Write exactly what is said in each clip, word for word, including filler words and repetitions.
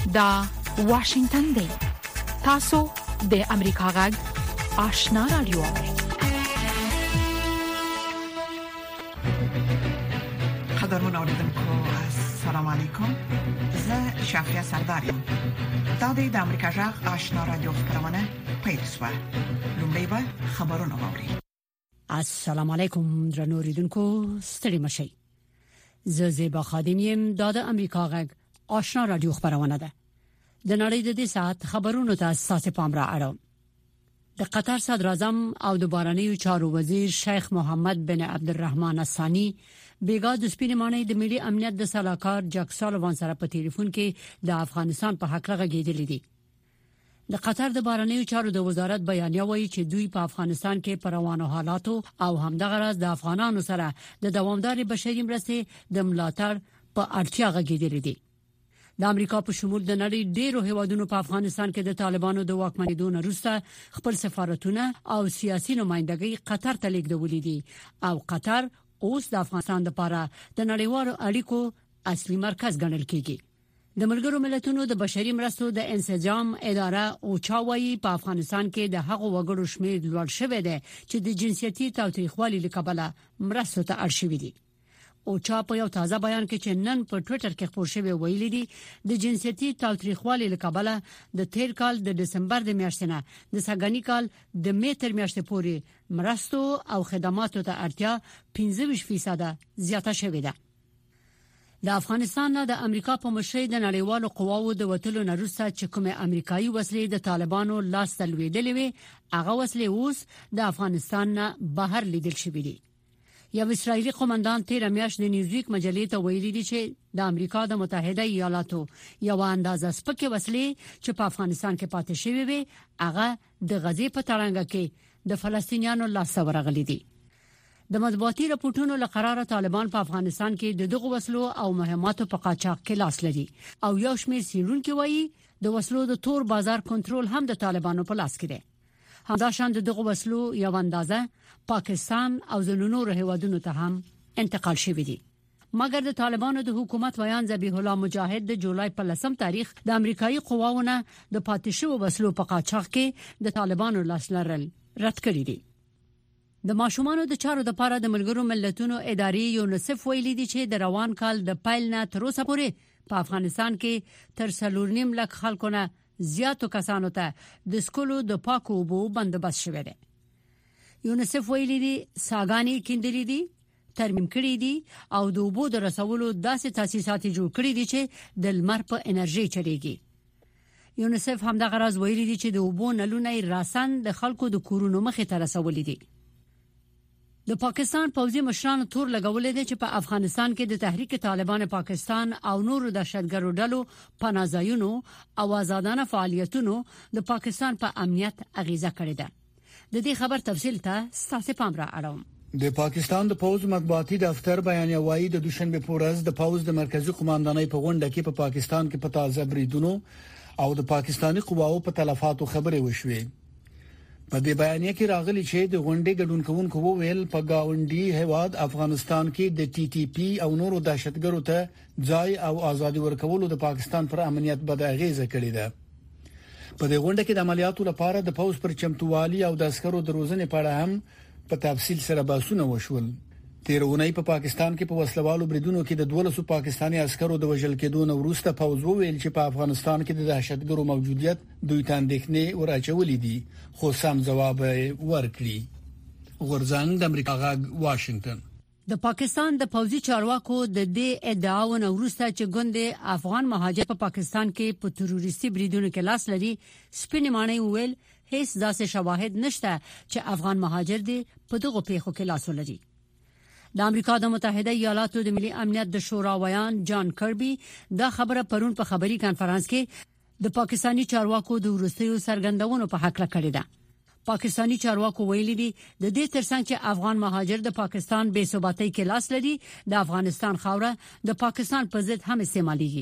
دا واشنگتن دی. تاسو د امریکا غږ آشنا رادیو. قدرمن اوریدونکو السلام علیکم. زه شافیا سردارم. دا د امریکا غږ آشنا رادیو خبرونه پیل شوه. لومړی به خبرونه واوري. السلام علیکم درنو اوریدونکو، ستړي مشئ. زه زیبا خادمیم. دا د امریکا غږ آشنا رادیو خبرونه ده. د نړۍ د دې ساعت خبرونو ته اساس پام را اړوم. د قطر صدر اعظم او د بهرنیو چارو وزیر شیخ محمد بن عبدالرحمن الثانی بیګا د سپینمانۍ د ملي امنیت د سلاکار جک سالوان سره په ټلیفون کې د افغانستان په حق لغږیدل دي. د قطر د بهرنیو چارو د وزارت بیانیه وایي چې دوی په افغانستان کې پر روانو حالاتو او همدغه راز د افغانانو سره د دوامدار بشري مرستې د ملاتړ په اړتیا غږیدل دي. د امریکا په شمول د نړۍ ډیرو هیوادونو په افغانستان کې د طالبانو د واکمنېدو وروسته خپل سفارتونه او سیاسي نمائندګۍ قطر ته لیږدولې دي او قطر اوس د افغانستان لپاره د نړیوالو اړیکو اصلي مرکز ګڼل کیږي. د ملګرو ملتونو د بشري مرستو د انسجام اداره اوچا وايي په افغانستان کې د هغو وګړو شمېر لوړ شوی دی چې د جنسيتي تاوتریخوالي لکبله مرستو ته اړ شوي دي. اوچا په یو تازه بیان کې چې نن په ټوئیټر کې خپور شوی ویلي دي د جنسيتي تاوتریخوالي لکبله د تیر کال د دسمبر د میاشتې نه د سګانی کال د می تر میاشتې پورې مرستو او خدماتو ته اړتیا پنځه ویشت فیصد زیاته شوې ده. د افغانستان نه د امریکا په مشرۍ د نړیوالو قواوو د وټلو وروسته چې کومه امریکایي وسلې د طالبانو لاس ته لویدلې وي هغه وسلې اوس د افغانستان نه بهر لیدل شوې دي. یو اسرایلی قومندان تیر میاشت د نیوزویک مجلې ته ویلي دي چې د امریکا د متحده ایالاتو یو اندازه سپکې وسلې چې په افغانستان کې پاتې شوې وي هغه د غزې په تړانګه کې د فلسطینیانو لاس ته ورغلي دي. د مطبوعاتي راپورټونو لقرار طالبان په افغانستان کې د دغو وسلو او مهماتو په قاچاق کې لاس لري او یو شمېر سیرونکو وایي د وسلو د تور بازار کنټرول هم د طالبانو په لاس کې دی. همداشان د دغو وسلو یو اندازه پاکستان او زنونو هیوادونو ته هم انتقال شوی دی. مګر د طالبانو د حکومت ویان ذبیح الله مجاهد د جولای په لسم تاریخ د امریکایي قواوونه د پاتې شوو وسلو په قاچاق کې د طالبانو لاس لرل رد کړی دی. د ماشومانو د چارو د لپاره د ملګرو ملتونو ادارې یونیسف ویلي دی چې د روان کال د پایل نه تر اوسه پورې په افغانستان کې تر څلور نیم لک خلکو نه زیاتو کسانو ته د سکولو د پاکو اوبو بندوبست شوی دی. یونیسف ویلي دی ساګانی کیندلې دي، ترمیم کړي دي او د اوبو د رسولو داسې تاسیسات جوړ کړي دي چې د لمر په انرژي چلیږي. یونیسف هم د غرض ویلي دي چې د اوبو نلونه راسن د خلکو د کورونو مخې ته رسولي دي. د پاکستان پوځي مشرانو تور لګولې دي چې په افغانستان کې د تحریک طالبان پاکستان او نورو دهشتګرو ډلو پناهځایونو او آزادانه فعالیتونو د پاکستان په پا امنیت اغیزه کړې ده. د دې خبر تفصیل ته ستاسو پام را اړوم. د پاکستان د پوځ مطبوعاتي دفتر بیان وایي د دوشنبه په ورځ د پوځ د مرکزی قوماندانۍ په غونډه کې په پا پاکستان کې په تازه بریدونو او د پاکستاني قواو په تلفاتو خبرې وشوې. په دې بیانیه کې راغلي چې د غونډې ګډونکو وویل په گاونډي هیواد افغانستان کې د ټي ټي پی او نورو دهشتګرو ته ځای او ازادي ورکولو د پاکستان پر امنیت بد اغیزه کړې ده. په دې غونډه کې د عملیاتو لپاره د پوز پر چمتووالي او د عسکرو د روزنې په اړه هم په تفصیل سره بحثونه وشول. تیرونی په پاکستان کې په وسلوالو بریدونو کې د دولسو پاکستانی عسکرو د وژل کېدو نه وروسته پوز وویل چې په افغانستان کې د دهشتګرو موجودیت دوی ته اندېښنې ورچولې دي خو سم جواب ورکړي. غورځنګ د امریکا غږ واشنگټن. د پاکستان د پوځي چارواکو د دې ادعاونه وروسته چې ګوند افغان مهاجر په پاکستان کې په تروریستي بریدونو کې لاس لري سپینمانۍ ویل هیڅ داسې شواهد نشته چې افغان مهاجر دي په دغه پیښو کې لاس ولري. د امریکا د متحده ایالاتو د ملي امنیت د شورا ویان جان کربي دا خبره پرون په خبري کانفرنس کې د پاکستانی چارواکو د ورستیو سرګندونو په حق لکړه ده. پاکستانی چارواکو ویلي دي د دې ترڅنګ چې افغان مهاجر د پاکستان بې ثباتۍ کې لاس لري د افغانستان خاوره د پاکستان په ضد هم استعماليږي.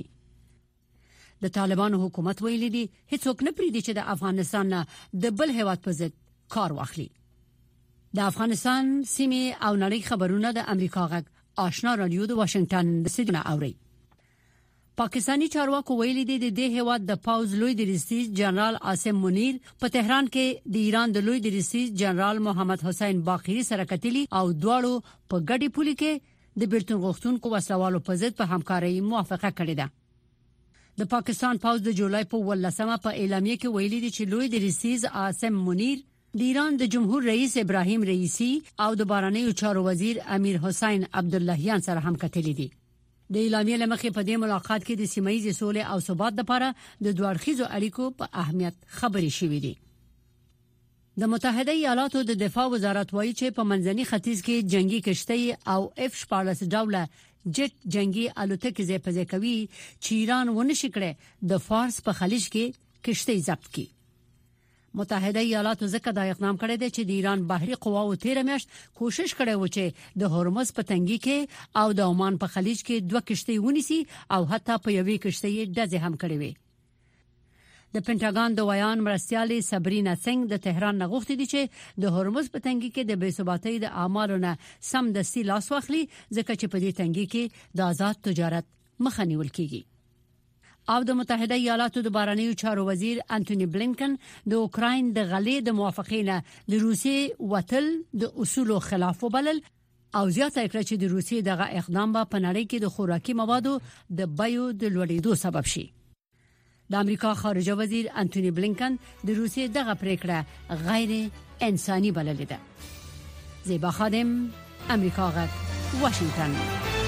د طالبانو حکومت ویلي دي هیڅوک نه پریږدي چې د افغانستان نه د بل هیواد په ضد کار واخلي. د افغانستان سیمه او نړۍ خبرونه د امریکا غږ آشنا رادیو د واشنگټن د سیدنا اوري. پاکستانی چارواکو ویلي دي د دې هیواد د پاوز لوی درستیز جنرال عاصم منیر په تهران کې د ایران د لوی درستیز جنرال محمد حسین باقری سره کتلي او دواړو په ګډي پولي کې د بیرتون غوښتونکو وسلوالو په ضد په همکارۍ موافقه کړې ده. د پاکستان پاوز د جولای په ولسمه په اعلامیه کې ویلي دي چې لوی درستیز عاصم منیر د ایران د جمهور رئیس ابراهیم رئیسی او د بهرنیو چارو وزیر امیر حسین عبداللهیان سره هم کتلي دي. د اعلامیه لمخې په دې ملاقات کې د سیمایي سولې او ثبات لپاره د دوه اړخیزو اړیکو په اهمیت خبرې شوې دي. د متحده ایالاتو د دفاع وزارت وایي چې په منځني ختیځ کې جنگي کشتۍ او اف شپاړس ډوله جټ جنگي الوتکې ځای په ځای کوي چې ایران ونشي کړي د فارس په خلیج کې کشتۍ ضبط کړي. متحده ایالاتو ځکه دا اقدام کړی دی چې د ایران بحري قواو تیر میاشت کوشش کړی و چې د هرمز په تنګي کې او د عمان په خلیج کې دوه کشتۍ ونیسي او حتی په یوې کشتۍ ډزې هم کړې وي. د پینټاګان د ویان مرستيالي صبرینا سنگ د تهران نغښتې دي چې د هرمز په تنګي کې د بې ثباتۍ د اعمالو نه سم دستي لاس واخلي ځکه چې په دې تنګي کې د آزاد تجارت مخه نیول کیږي. او د متحده ایالاتو د بهرنیو چارو وزیر انټونی بلینکن د اوکراین د غلې د موافقینه د روسیې وتل د اصولو خلاف وبلل او زیاته کړه چې د روسیې دغه اقدام به په نړۍ کې د خوراکي موادو د بیو د لوړېدو سبب شي. د امریکا خارجه وزیر انټونی بلینکن د روسیې دغه پریکړه غیر انساني بللې ده. زیبا خادم، امریکا غږ، واشنگټن.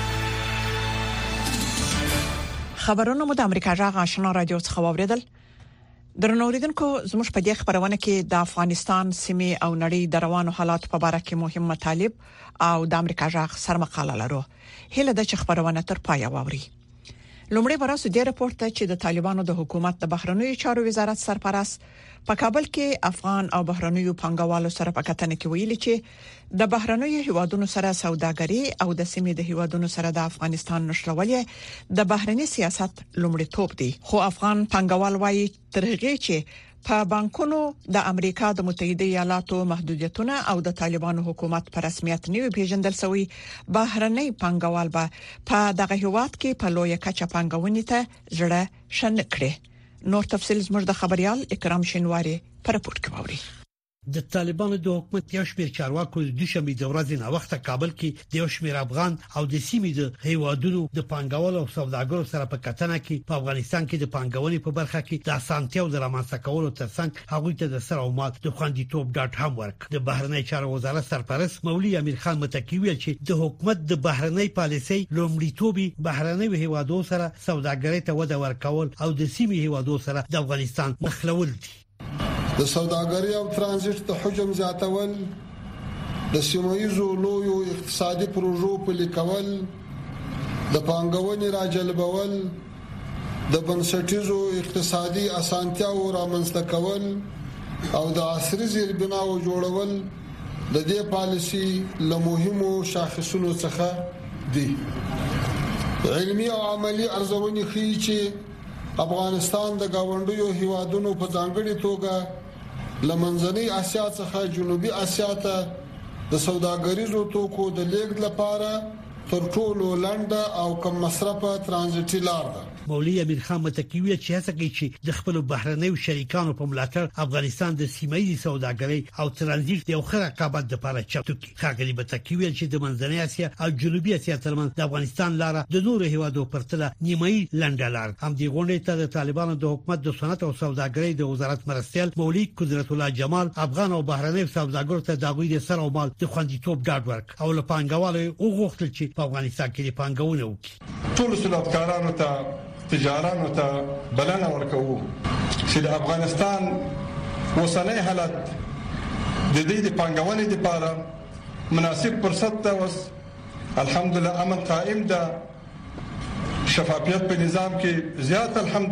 خبرونه مو د امریکا جغ آشنا رادیو څخه واوریدل. درنوریدونکو زموږ په دې خبرونه کې د افغانستان سیمه او نړۍ د روانو حالات په اړه کې مهم مطالب او د امریکا جغ سرمقاله لرو. هله د خبرونه تر پای واوري. لومړی براسو د راپورټ ته چې د طالبانو د حکومت د بهرنیو چارو وزارت سرپرست په کابل کې افغان او بهرنیو پنګوالو سره په کتنه کې ویلي چې د بهرنیو هیوادونو سره سوداګري او د سیمې د هیوادونو سره د افغانستان نشلولې د بهرنی سیاست لومړیتوب دی. خو افغان پنګوال وایي ترغه چې په بانکونو د امریکا د متحده ایالاتو محدودیتونه او د طالبانو حکومت پر رسمیت نیو پیژندل شوی بهرنی پنګوال به په دغه هیواد کې په لوی کچه پنګونې ته ځړه شن کړي. نور تفصیل زموږ د خبريال اکرام شینواری پر راپورټ کې ووري. د طالبانو د حکومت یو شمېر چارواکو د دوشنبه د ورځې نه وخته کابل کې د یو شمېر افغان او د سیمې د هیوادونو د پنګوالو او سوداګرو سره په کتنه کې په افغانستان کې د پنګونې په برخه کې د اسانتیاو د رامنځته کولو ترڅنګ هغه ته د سر او مال د خوندیتوب ډاټ هم ورک. د بهرنی چارو وزارت سرپرست مولوی امیر خان متکی ویل چې د حکومت د بهرنی پالیسۍ لومړیتوب بهرنی هیوادو سره سوداګرۍ ته وده ورکول او د سیمې هیوادو سره د افغانستان مخلول دي. د سوداګرۍ او ترانزیت د حجم زیاتول، د سیمایي لویو اقتصادي پروژو پلي کول، د پانګونې راجلبول، د بنسټیزو اقتصادي اسانتیاو رامنځته کول او د عصري زیربناو جوړول د دې پالیسي له مهمو شاخصونو څخه دي. علمي او عملی ارزونې ښيي چې افغانستان د گاونډیو هیوادونو په ځانګړي توګه لمنځنۍ اسیا څخه جنوبي اسیا ته د سوداګریزو توکو د لیږد لپاره تر ټولو لنډه او کم مصرفه ترانزیتي لار ده. مولوی امیر خان متکی ویل چې هڅه کوي چې د خپل بهرنیو شریکانو په ملاتړ افغانستان د سیمایي سوداګرۍ او ترانزیت د یو رقابت لپاره چمتو کړي. خاګلی متکی ویل چې د منځنۍ اسیا او جنوبي اسیا ترمنځ د افغانستان لار د نورو هیوادو پرتله نیمایي لنډه لار. هم دی غونډې ته د طالبانو د حکومت د صنعت او سوداګرۍ د وزارت مرستيال مولوی قدرت الله جمال افغان او بهرنیو سوداګرو ته د غوي د سر او مال د خوندیتوب ډاډ ورک او له پنګوالو او غوښتل چې په افغانستان کې پنګونه وکړي. ټول صنعتکارانو ته تجارانو ته بلنه ورکوو چې د افغانستان اوسنۍ حالت د دې د پنګونې لپاره مناسب فرصت ته وس. الحمدلله امن قائم ده، شفافیت په نظام کې زیات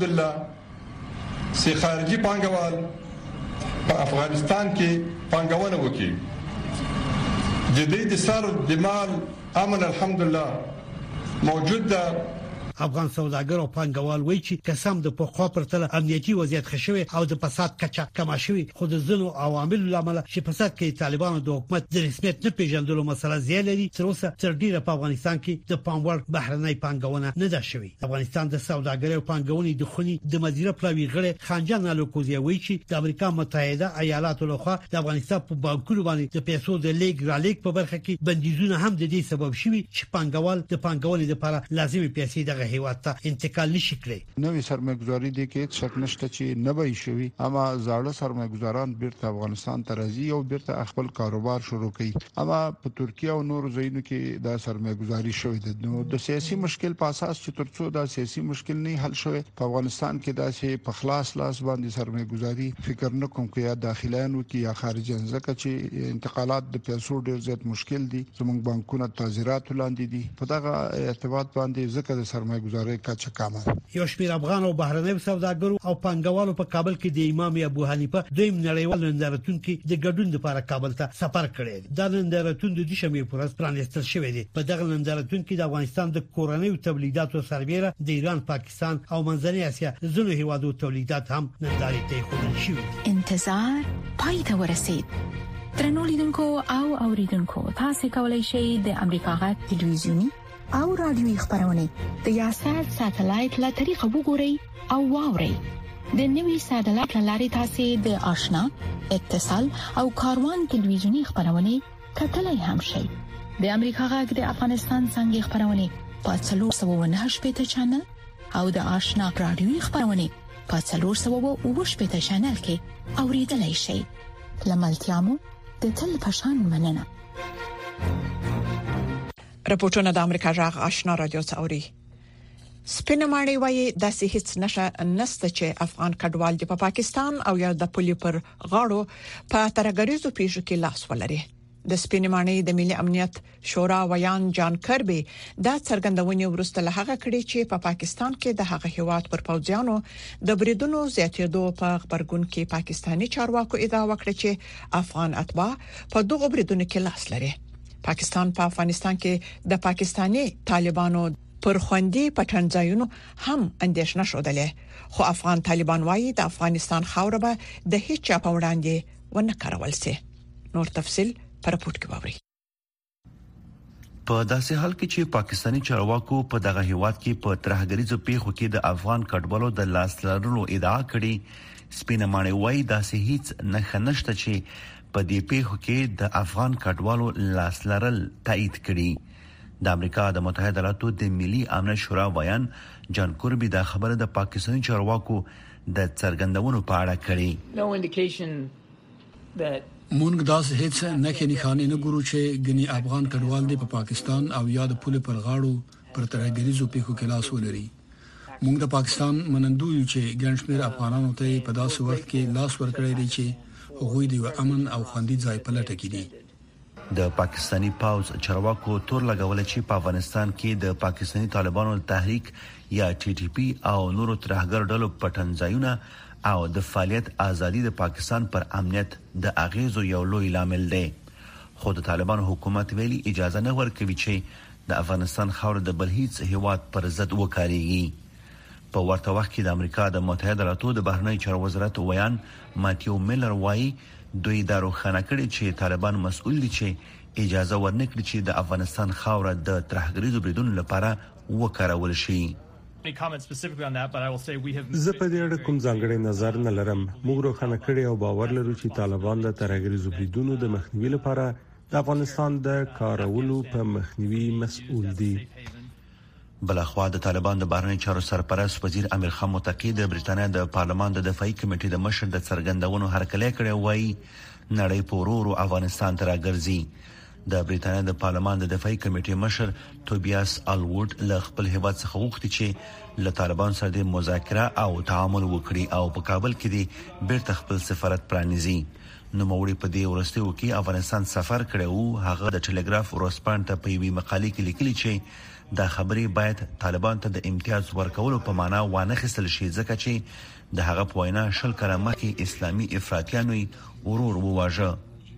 الحمدلله سي خارجي پنګوال په افغانستان کې پنګونه وکړي. د دې د سر د مال امن الحمدلله موجود ده. افغان سوداګر او پانګوال وایي چې قسم د پخوا پرتله امنیتي وضعیت خښوي او د فساد کچه کم شوی، خو د ځینو عواملو لامل چې فساد کې طالبانو د حکومت د رسمیت نه پیژندلو مسله زیاته لري. تر اوسه تر ډیره په افغانستان کې د پاموړ بهرنۍ پانګونه نه ده شوې. افغانستان د سوداګرۍ او پانګونې د خونی د مدیره پلاوی غړي خانجان الوکوزي وایي چې د امریکا متحده ایالاتو لخوا د افغانستان په بانکونو باندې د پیسو د لیګ را لیګ په برخه کې بندیزونه هم د دې سبب شوي چې پانګوال د پانګونې لپاره لازمي پیسې دغه هیواد ته انتقال نشي کړی. نوې سرمایه‌ګذاري د کې شک نشته چې نه به شي، اما زاړه سرمایه‌ګذاران بیرته افغانستان ته راځي او بیرته خپل کاروبار شروع کوي. اما په ترکیه او نورو ځایونو کې دا سرمایه‌ګذاري شوې ده. نو د سیاسي مشکل په اساس چې ترڅو دا سیاسي مشکل نه حل شوی په افغانستان کې دا چې په خلاص لاس باندې سرمایه‌ګذاري فکر نه کوم کې یا داخليانو کې یا خارجن، ځکه چې انتقالات د پیسو ډیر زیات مشکل دي. زموږ بانکونه تعزیرات لاندې دي. په دغه ارتباط باندې ځکه د سرمایه‌ګذاري کچه کمه ده. یو شمېر افغان او بهرنۍ سوداګرو او پانګوالو په کابل کې د امام ابو حنیفه دویم نړیوال نندارتون کې د ګډون لپاره کابل ته سفر کړی دی. دا نندارتون د دوشنبه پر ورځ پرانیستل شوی دی. په دغه نندارتون کې د افغانستان د کورنیو تولیداتو سربېره د ایران، پاکستان او منځنۍ اسیا ځینو هیوادو تولیدات هم نندارې ته ایښودل شوي. انتظار پای ته ورسید. درنو لیدونکو او اوریدونکو، تاسو کولی شئ د امریکا غږ ټلویزیونی او رادیوي خبرونه د یاشر ساتلایت له طریقه وګورئ او واورئ. د نوي ساتلایت لارې تاسو د آشنا، اتصال او کاروان ټلویزیونی خبرونه کتلای هم شئ. د امریکا غږ د افغانستان څنګه خبرونه په څلور سوه و نهه شپږ چینل او د آشنا رادیوي خبرونه په څلور سوه و اووه شپږ چینل کې اوریدلای شئ. لملتيامو د تل پشان مننه. رپورټونه د امریکا جغ آشنا رادیو څوري. سپینماړی وایي د هیڅ نشه نسته چې افغان کډوال د پاکستان او یا د پولي پر غاړو په ترګریزو پیښو کې لاس ولري. د سپینماړی د ملي امنیت شورا ویان جان کربي دا څرګندونې ورسته له هغه کړي چې په پا پاکستان کې د هغه هیواد پر پوځیانو د بریدونو زیاتېدو په خبرګون کې پاکستاني چارواکو ادعا وکړه چې افغان اتباع په دغه بریدونو کې لاس لري. پاکستان په افغانستان کې د پاکستاني طالبانو پر خوندي پټنځایونو هم اندیشنه شودلې، خو افغان طالبان وایي د افغانستان خاوره به د هیڅ چا په وړاندې ونه کارول شي. نور تفصيل پر رپورت کې ووري. په داسې حال کې چې پاکستاني چارواکو په دغه هیواد کې په ترهګریزو پیښو کې د افغان کډوالو د لاس لرلو ادعا کړې، سپینماړی وایي داسې هیڅ نه خنشته چې په دې پیښو کې د افغان کډوالو لاس لرل تایید کړي. د امریکا د متحده ایالاتو د ملي امنیت شورا ویان جان کوربي دا خبره د پاکستاني چارواکو د څرګندونو په اړه کړي. No indication that مونږ داس هیڅ نه کې نښانې نه ګورو چې ګني افغان کډوال دی په پاکستان او یا د پوله پر غاړو پر ترګریزو پیښو کې لاس ولري. مونږ د پاکستان منندو یو چې ګنشمیر افغانانو ته په داسې وخت کې لاس ورکړی دی چې هغوی د امن او خوندي ځای په لټه کې دي. د پاکستاني پاوز چارواکو تور لګول چې په افغانستان کې د پاکستاني طالبانو تحریک یا ټي ټي پی او نورو ترهګر ډلو پټنځایونه او د فعالیت ازادي د پاکستان پر امنیت د اغیزو یو لوی لامل دی. خو د طالبان حکومت ویلي اجازه نه ورکوي چې د افغانستان خاور د بل هیڅ هیواد پر ضد وکاريږي. په ورته وخت کې د امریکا د متحده ایالاتو د بهرنی چارو وزارت ویان ماتیو میلر وایي دوی دا روښانه کړي چې طالبان مسؤل دي چې اجازه ورنکړي چې د افغانستان خاور د ترهګریزو بریدونو لپاره وکارول شي. زه په دې اړه کوم ځانګړی نظر نه لرم. موږ روښانه کړي او باور لرو چې طالبان د ترهګریزو بریدونو د مخنیوي لپاره د افغانستان د کارولو په مخنیوي مسؤل دي. بلخوا د طالبان د بهرنی چارو سرپرست وزیر امیر خان متقی د بریټانیا د پارلمان د دفاعي کمیټې د مشر د څرګندونو هرکلی کړی وایي نړۍ پورورو افغانستان ته راګرځي. د بریټانیا د پارلمان د دفاعي کمیټې مشر توبیاس الوورد له خپل هیواد څخه وغوښتي چې له طالبان سره د مذاکره او تعامل وکړي او په کابل کې د بیرته خپل سفارت پرانیزي. نو موري په دې ورستیو کې افغانستان سفر کړی او هغه د ټلګراف ورسپانټ په یوې مقالې کې لیکلي چې دا خبرې باید طالبان ته د امتیاز ورکولو په معنا وانه خستل شي، ځکه چې د هغه په وینا شل کاله مخکې اسلامي افراطیانو ورور وواژه.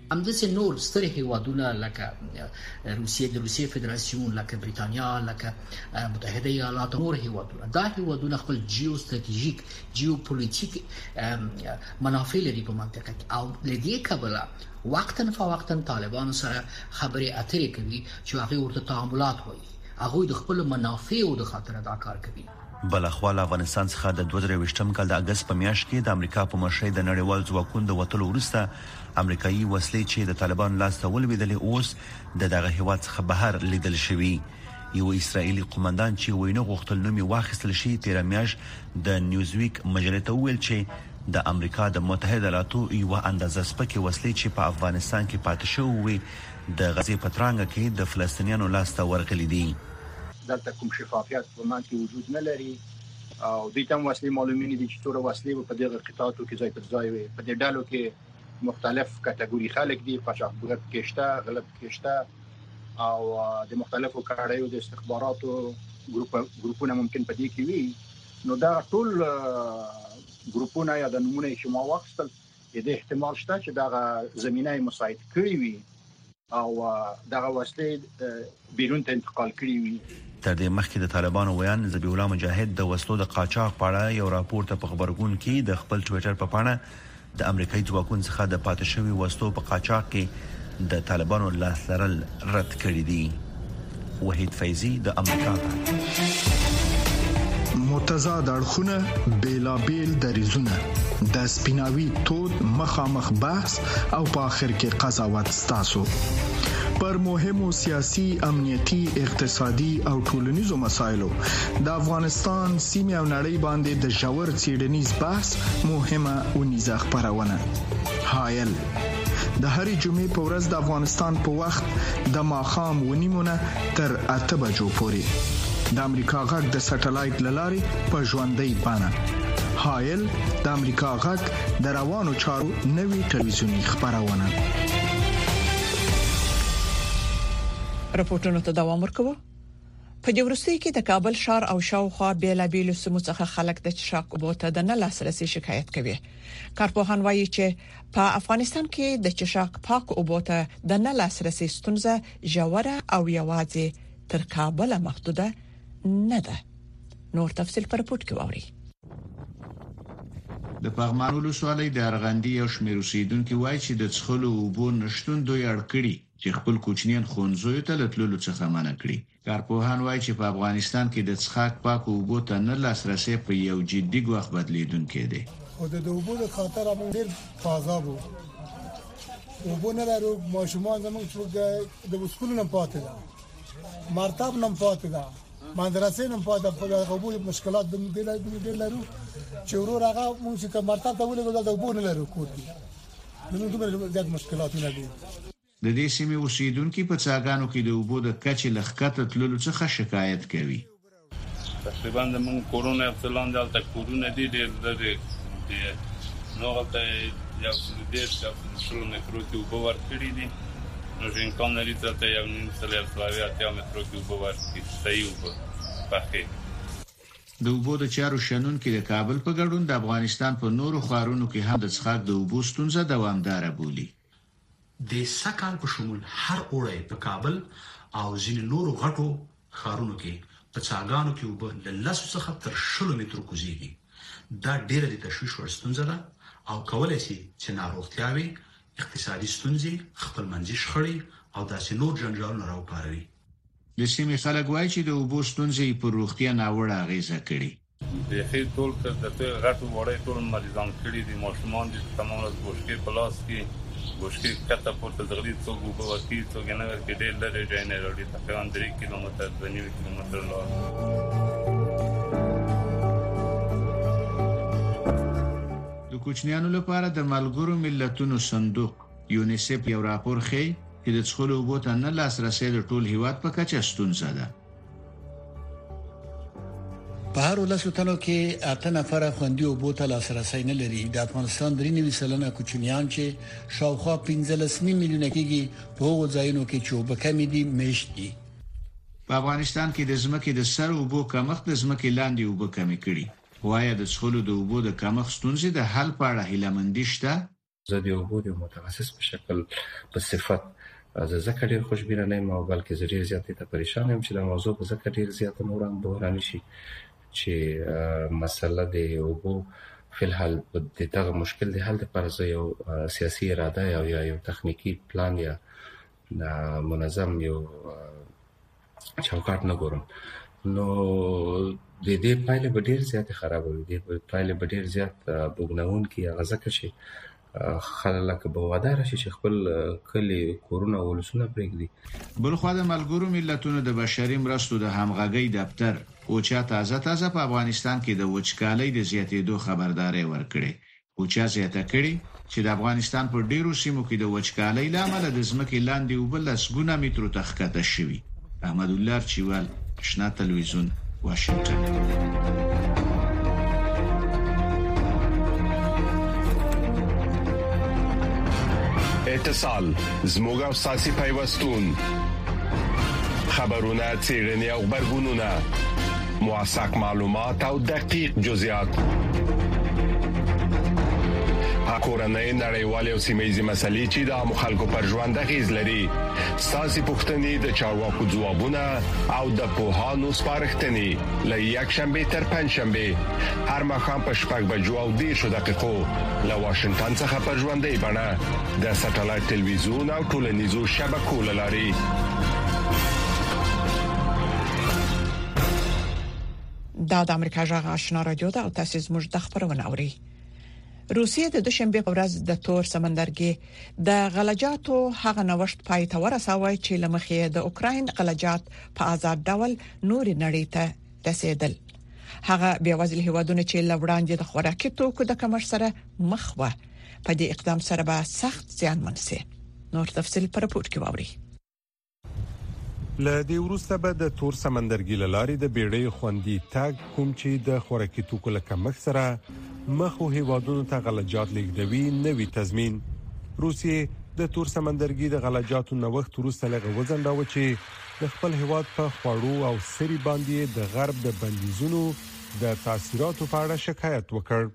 همداسې نور ستر هیوادونه لکه روسیه د روسیې فدراسیون، لکه بریتانیا، لکه متحده ایالات، نور هیوادونه دا هیوادونه خپل جیو استراتیژیک جیو پولیټیک منافع لري په منطقه کې، او لدې کبله وقتا فوقتا طالبان سره خبرې اترې کوي چې هغه ورته تعاملات وایي، هغه د خپل منافع او د خاطر دا کار کوي. بلخواله افغانستان څخه د دوه زره ویشتم کال د اگست په میاشت کې د امریکا په مشرۍ د نړیوال ځواکونو د وټلو وروسته امریکایي وسلې چې د طالبان لاس ته ولوېدلې اوس د دغه هیواد څخه بهر لیدل شوی. یو اسرائیلی قومندان چې وینه غوښتل نومي واخیستل شي تیر میاشت د نیوزویک مجلې ته ویل چې د امریکا د متحده ایالاتو یو اندازه سپکې وسلې چې په افغانستان کې پاتې شوې د غزې په ترانګه کې د فلسطینیانو لاس ته ورغلي دي. دلته کوم شفافیت په مان کې وجود نه لري او د تم وسلې معلومینې دي چې تور وسلې په دغه قطاعاتو کې ځای پر ځای وي. په دې ډالو کې مختلف کټګوري خلک دي، قاچاقبرت کېشته، غلط کېشته او د مختلفو کارایو د استخباراتو ګروپ ګروپونه ممکن په دې کې وي. نو دا ټول ګروپونه یا د نمونه چې ما واخستل د احتمال شته چې دا زمينه مساعد کړی وي او دا وسلې بیرون ته انتقال کړی وي. تر دې مخکې د طالبانو ویان ذبیح الله مجاهد د وسلو د قاچاق په اړه یو راپور ته په خبرګون کې د خپل ټوئیټر په پاڼه د امریکایي ځواکونو څخه د پاتې شوی وسلو په قاچاق کې د طالبانو لاس لرل رد کړی دي. وحید فیضی د امریکا. متضاد اړخونه بیلابیل دریزونه د سپیناوي تود مخامخ بحث او په اخر کې قضاوت ستاسو پر مهمو سیاسي، امنیتي، اقتصادي او ټولنیزو مسایلو د افغانستان سیمه او نړۍ باندې د ژور څېړنیز بحث مهمه ونیزه خبرونه. حایل د هرې جمعې په ورځ د افغانستان په وخت د ماښام ونیمونه تر اته بجو پورې د امریکا غږ د سټلایټ للارې په ژوندۍ بانه. حایل د امریکا غږ د روانو چارو نوي ټلویزیونی خبرونه. راپورټونو ته دوام ورکوي. په جوړستۍ کې د کابل ښار او شاوخوا بیلابیل سیمو څخه خلک د چشاک اوبو ته د نه لاسرسي شکایت کوي. کارپوهان وایي چې په افغانستان کې د چشاک پاک اوبو ته د نه لاسرسي ستونزه ژوره او یوازې تر کابل محدوده نه ده. نور تفصیل پر راپورټ کې ووري. د پغمان ولسوالۍ د ارغندی او شمیر اوسیدونکو وایي چې د څښلو اوبو نشټون دوی اړ کړی چې خپل کوچنیان خونځوي ته لټلو څخه منع کړي. کارپوهان وایي چې په افغانستان کې د څښاک پاک اوبو ته نه لاسرسي په یو جدي ګواښ بدلیدونکو دی. او د اوبو د خاطر موږ ډېر فازابو اوبو نه لرو. ماشومان زموږ چې د وسکول نه پاتې ده، مرتب نه پاتې ده، مدرسې نه پاتې ده. په اوبو مشکلات د ډېر لرو چې ورور هغه موږ چې مرتب ته ولګو د اوبو نه لرو کور کې. نو دومره زیات مشکلات نه دي. د دې سیمې اوسیدونکو په څاګانو کې د اوبو د کچې لخته تللو څخه شکایت کوي. تقریبا د مون کورونا افتلان دلته کورونا دي ډېر د نو ته یو څه دې چې شلو مترو کې اوبو ورکړي دي. نو ځینکان لري ته یو نیم سلر فلاوی اتیا مترو کې اوبو ورکړي صحیح اوبو پخې. د اوبو د چارو شنن کې د کابل په ګډون د افغانستان په نورو ښارونو کې هم د څښاک د اوبو ستونزه دوامدار بولی. د سکهال په شمول هر اوړی په کابل او ځینې نورو غټو ښارونو کې په څاګانو کې اوبه له لسو څخه تر شلو مترو کوزيږي. دا ډېره د تشویش وړ ستونزه ده او کولای شي چې ناروغتیاوي، اقتصادي ستونزې، خپلمنځي شخړې او داسې نور جنجالونه راوپاروي. د سیمې خلک وایي چې د اوبو ستونزې پر روغتیا ناوړه اغیزه کړي. د هي ټول د غټو وړې ټول مریضان کړي دي. ماشومان د تمام ورځ بوشکې پلاس کې بوشکې کته پورته دغلي څوک وبو ورکی څوک نه ورکی ډېر لري ځای نه لري. تقریبا درې کیلومتر د نیو کیلومتر لار. د کوچنیانو لپاره د ملګرو ملتونو صندوق یونیسف یو راپور ښیي چې د څښلو اوبو ته نه لاسرسي د ټول هیواد په کچه ستونزه ده. په هر ولسمتنو کې اته نفر خوندي اوبو ته لاسرسي نه لري. د افغانستان درې نوي سلنه کوچنیان چې شاوخوا پنځلس میلیونه کېږي په هغو ځایونو کې چې اوبه کمې دي میشت دي. په افغانستان کې د ځمکې د سر اوبو کمښت د ځمکې لاندې اوبه کمې کړي. وايي د څښلو د اوبو د کمښت ستونزې د حل په اړه هیله مندي شته. زه د اوبو د متخصص په شکل په صفت زه ځکه ډیر خوشبینه نه یم او بلکې زه ډیر زیات ته پریشان یم چې د موضوع په ځکه ډیر زیات نورم بحراني شي چې مسله د اوبو فلحال د دغه مشکل د حل لپاره زه یو سیاسي اراده یا یو, یو تخنیکی پلان یا منظم یو چوکاټ نه ګورم. نو د دې پایله به ډیر زیات خراب وي، د پایله به ډیر زیات بوګناون کې هغه ځکه چې خلک به وادار شي چې خپل کلی کورونه ولسونه پرېږدي. بل خو د ملګرو ملتونو د بشري مرستو د همغږي دفتر اوچا تازه تازه په افغانستان کې د وچکالۍ د زیاتېدو خبرداري ورکړي. اوچا زیاته کړي چې د افغانستان په ډیرو سیمو کې د وچکالۍ لامل د ځمکې لاندې وبل لسګونه مترو تخکته شوي. احمد الله چوال، شنا تلویزیون، واشنگټن. اتصال زموږ او ساسي پیوستون خبرونه چیرنی او خبرګونونه موثق معلومات او دقیق جزئیات کورنۍ نړیوالې او سیمه‌یزې مسلې چې د مخالکو پر ژوند غیز لري. ساسي پوښتنې د چارواکو ځوابونه او د پوهانو سپارښتنې لې یک شنبه تر پنځ شنبه هر مخام په شپږ بجو او دېرش دقیقو له واشنگټن څخه پر ژوندۍ بڼه د ساتلایت ټلویزیون او ټولنیزو شبکو لاري. دا د امریکا جغ آشنا رادیو ده او تاسو زموږ د خبرونه اورئ. روسیه د دوشنبه په ورځ د تور سمندرګي د غلجاتو هغه نوښت پای ته ورساوي چې لمخې د اوکراین غلجات په آزاد ډول نور نړۍ ته رسیدل. هغه بیا وزل هیوادونه چې لوړاندې د خوراکي توکو د کمښت سره مخ وو په دې اقدام سره به سخت زیان منسي. نور تفصیل پر راپور کې واوري. ل دې وروسته به د تور سمندرګي لارې د بیړۍ خوندي تاګ کوم چې د خوراکي توکو له کمښت سره مخو هیوادونو ته غلجات لیږدوي نوي تضمین. روسیه د تور سمندرګي د غلجاتو نوښت وروسته لږه وځنډاوه چې د خپل هیواد په خوړو او سری باندې د غرب د بندیزونو د تاثیراتو په اړه شکایت وکړ.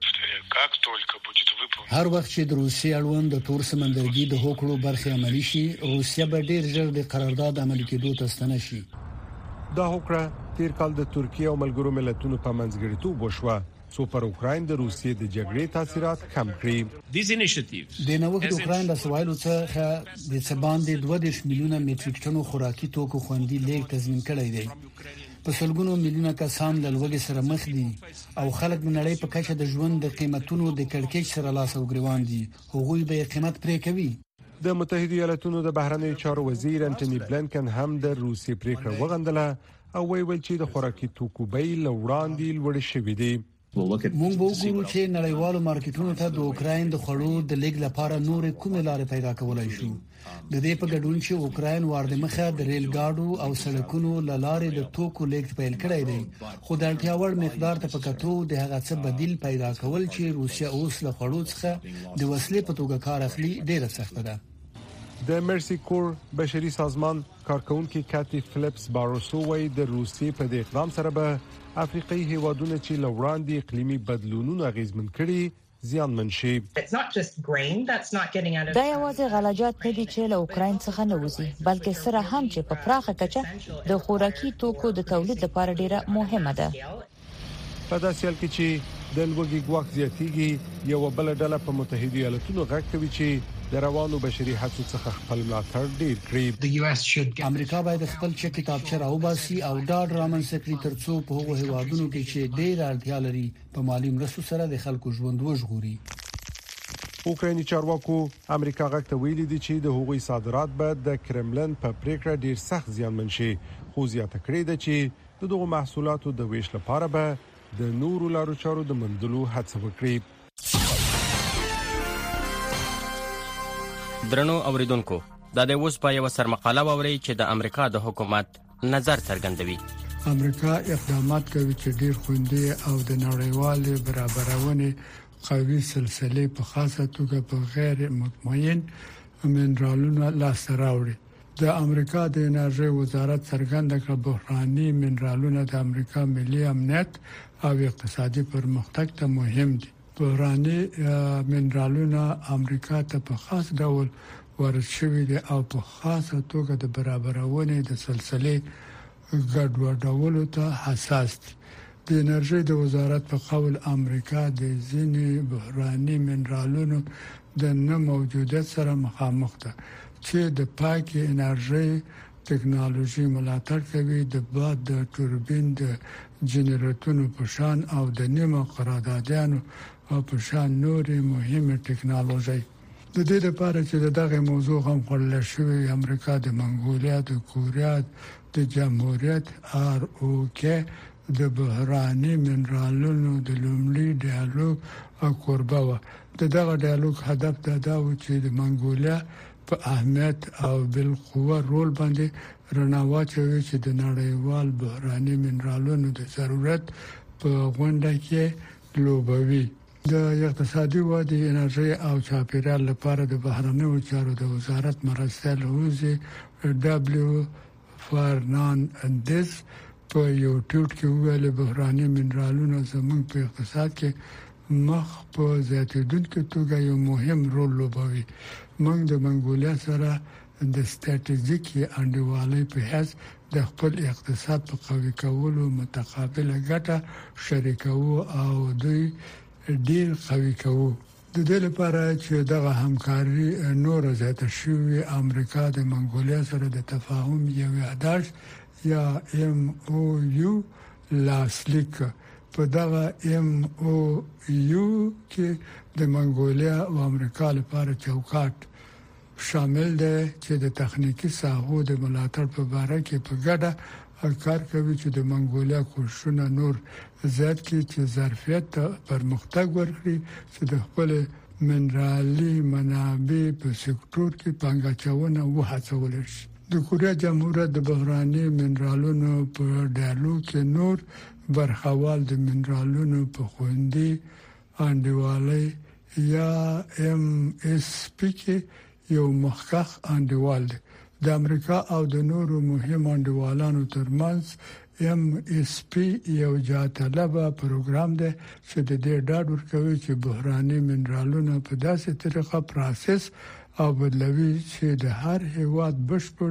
هر وخت چې د روسیې اړوند د تور سمندرګي د هوکړو برخه عملی شي، روسیه به ډیر ژر د قرارداد عملي کېدو ته ستنه شي. دا هوکړه تیر کال د ترکیه او ملګرو ملتونو په منځګړیتوب وشوه څو پر اوکراین د روسیې د جګړې تاثیرات کم کړي. د نوښت د اوکراین د سوالو څخه د څباندې دوه دېرش میلیونه متریک ټن خوراکي توکو خوندي لیږد تضمین کړی دی. په سلګونو میلیونه کسان له لوږې سره مخ دي او خلک د نړۍ په کچه د ژوند د قیمتونو د کړکېچ سره لاس او ګریوان دي. هغوی به قیمت پرې کوي. د متحده ایالاتونو د بهرنیو چارو وزیر انټونی بلنکن هم د روسیې پریکړه وغندله او ویل چې د خوراکي توکو بیې لوړاندې لوړ شوې دي. مونږ به وګورو چې نړیوالو مارکیټونو ته د اوکراین د خړو د لیګ لپاره نور کومه لارې پیدا کولای شو. د دې په ګډون چې اوکراین وارد مخه د ریل ګاډو او سړکونو لارې د توکو لیګ پیل کړی دی، خو د اړتیا وړ مقدار ته پکاتو د هغه څه بدیل پیدا کول چې روسیا اوس له خړو څخه د وسلې په توګه کار اخلي ډیره سخته ده. د مرسی کور بشري سازمان کارکونکو کاتی فلیپس باروسو وايي د روسیې په دې اقدام سره به افریقایي هیوادونه چې لوړاندې اقلیمي بدلونونه اغیزمن کړي زیانمن شي. دا یوازې غلجات نه دي چې له اوکراین څخه نه وځي، بلکې سره هم چې په پراخه کچه د خوراکي توکو د تولید لپاره ډیره مهمه ده. په داسې حال کې چې د لوګي ګواک زیاتیږي، یو بل ډله په متحده ایالاتونو غږ کوي چې د روانو بشري حقوقو څخه خپل ملاتړ ډیر کړي. امریکا باید خپل چې کتابچه راوباسي او ډاډ رامنځته کړي ترڅو په هغو هیوادونو کې چې ډیر اړتیا لري په مالی مرستو سره د خلکو ژوند وژغوري. اوکرایني چارواکو امریکا غږ ته ویلي دي چې د هغوی صادرات به د کرملن په پریکړه ډیر سخت زیانمن شي، خو زیاته کړې ده چې د دغو محصولاتو د ویش لپاره به د نورو لارو چارو د مندلو هڅه وکړي. درنو اوریدونکو، دا د اوس په یو سرمقاله ووري چې د امریکا د حکومت نظر څرګندوي. امریکا اقدامات کوي چې ډیر خوندي او د نړیوال برابرونه قوي سلسله په خاصه توګه په غیر مطمئن منرالونو لاس راوړي. د امریکا د انرژي وزارت څرګنده کړ بحراني منرالونه د امریکا ملي امنیت او اقتصادي پرمختګ ته مهم دي. بحراني منرالونه امریکا ته په خاص ډول ورد شوی دي او په خاصه توګه د برابرونې د سلسله ګډوډولو ته حساس دي. د انرژي د وزارت په قول امریکا د ځینې بحراني منرالونو د نه موجودیت سره مخامخ ده چې د پاکي انرژي ټکنالوژي ملاتړ کوي، د باد د توربین د جنراتورونو په شان او د نیمه قراردادونو او په شان نورې مهمه ټکنالوژي. د دې لپاره چې دغه موضوع هم خلل شوی امریکا د منګولیا د کوریا د جمهوریت آر او کې د بحراني منرالونو د لومړي ډیالوګ او کوربه و. دغه ډیالوګ هدف دا و چې د منګولیا په اهمیت او بالقوه رول باندې رڼا واچوي چې د نړیوال بحراني منرالونو د ضرورت په غونډه کې لوبوي. د اقتصادي ودې انرژي او چاپیریال لپاره د بهرنیو چارو د وزارت مرستیال هوزي دبليو فرناندز په یو ټویټ کې ویلي بحراني منرالونه زموږ په اقتصاد کې مخ په زیاتېدونکو توګه یو مهم رول لوبوي. موږ د منګولیا سره د ستراتیژیکي انډیوالۍ په حیث د خپل اقتصاد په قوي کولو متقابله ګټه شریکو او دوی ډیر قوي کوو. د دې لپاره چې دغه همکاري نور زیاته شوي امریکا د منګولیا سره د تفاهم یو یاداش یا ام او یو لاسلیک په دغه ام او یو کې د منګولیا او امریکا لپاره چوکاټ شامل دی چې د تخنیکی ساحو د ملاتړ په اړه کې په ګډه کار کوي چې د منګولیا کوششونه نور زیات کړي چې ظرفیت پرمختګ ورکړي چې د خپل منرالي منابع په سکتور کې پانګاچونه وهڅول شي. د کوریا جمهوریت د بحراني منرالونو په ډیالوګ کې نور برخوال د منرالونو په خوندي انډیوالۍ یا ام اس پی کې یو مخکخ انډیوال دی. د امریکا او د نورو مهم انډیوالانو ترمنځ ام اس پی یو جاتلبه پروګرام دی چې د دې ډاډ ورکوي چې بحراني منرالونه په داسې طریقه پروسس او بدلوي چې د هر هیواد بشپړ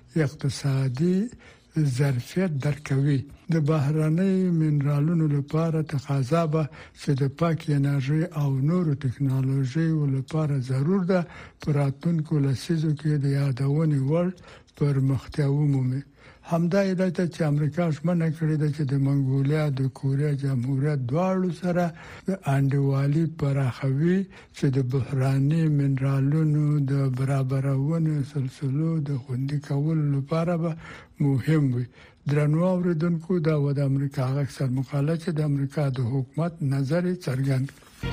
اقتصادي ظرفیت درکوي. د بحراني منرالونو لپاره تقاضا به چې د پاکي انرژي او نورو ټکنالوژي لپاره ضرور ده پراتونکو لسیزو کې د یادونې ور پرمختیا ومومي. همدا ایدته چې امریکا ژمنه کړې ده چې د منګولیا د کوریا جمهوریت دواړو سره د انډیوالي پراخوي چې د بحراني منرالونو د برابرونې سلسله د خوندي کولو لپاره به مهم وي. درنو اوریدونکو دا و د امریکا اکثر مقاله چې د امریکا د حکومت نظر څرګند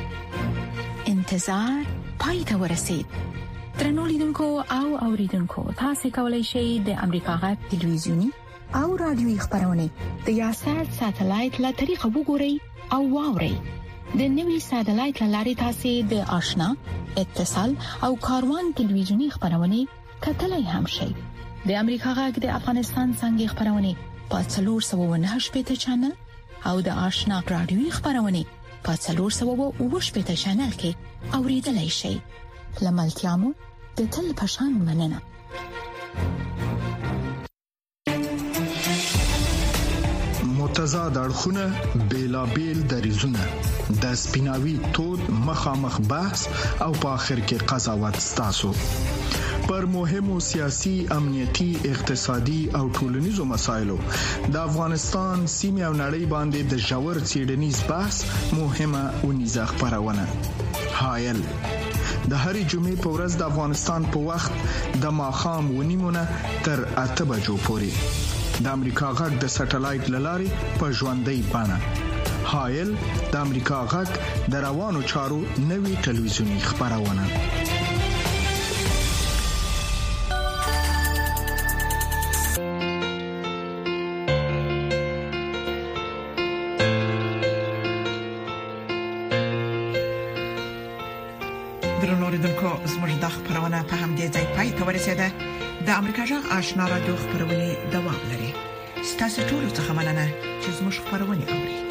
انتظار پای ته ورسید. درنو لیدونکو او اوریدونکو تاسو کولی شئ د امریکا غږ ټلویزیونی او رادیوي خبرونه د یاشر ساتلایت له طریقو وګورئ او واورئ. د نوي ساتلایت لارې تاسو د آشنا اتصال او کاروان ټلویزیونی خبرونه کتلای هم شئ. د امریکا غږ د افغانستان څنګه خبرونه په څلور سوه و نهه شپږ چینل او د آشنا رادیوي خبرونه په څلور سوه و اووه شپږ چینل کې اوریدلای شئ. لملتيامو د تل پشان مننه. متضاد اړخونه بیلابیل دریزونه د سپیناوي تود مخامخ بحث او په اخر کې قضاوت ستاسو پر مهمو سیاسي امنيتي اقتصادي او ټولنیزو مسایلو د افغانستان سیمه او نړۍ باندې د جوړ څېړنیز بحث مهمه ونیزه خبرونه هایل د هرې جمعې په ورځ د افغانستان په وخت د ماخام ونیمونه تر اته بجو پورې د امریکا غږ د سټلایټ لارې په ژوندۍ بانه هایل د امریکا غږ د روانو چارو نوي ټلویزیونی خبرونه د امریکا جغ آشنا رادیو خبرونه دوام لري. ستاسو ټول څه مننه چې زموږ خبرونه اوري.